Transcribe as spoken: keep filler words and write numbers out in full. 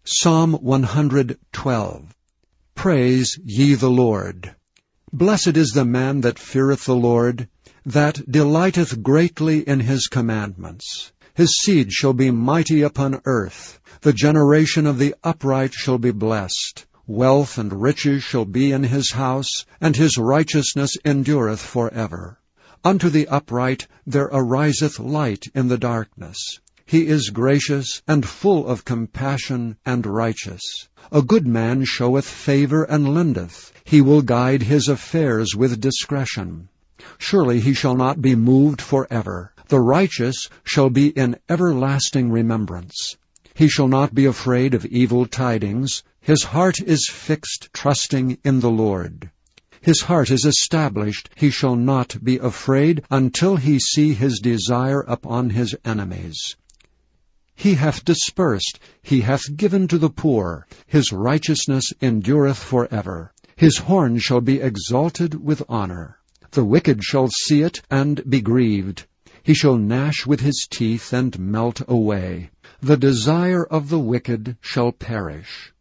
Psalm one hundred twelve. Praise ye the Lord. Blessed is the man that feareth the Lord, that delighteth greatly in his commandments. His seed shall be mighty upon earth. The generation of the upright shall be blessed. Wealth and riches shall be in his house, and his righteousness endureth for ever. Unto the upright there ariseth light in the darkness. He is gracious and full of compassion and righteous. A good man showeth favor and lendeth. He will guide his affairs with discretion. Surely he shall not be moved forever. The righteous shall be in everlasting remembrance. He shall not be afraid of evil tidings. His heart is fixed, trusting in the Lord. His heart is established. He shall not be afraid until he see his desire upon his enemies. He hath dispersed, he hath given to the poor. His righteousness endureth for ever. His horn shall be exalted with honor. The wicked shall see it and be grieved. He shall gnash with his teeth and melt away. The desire of the wicked shall perish.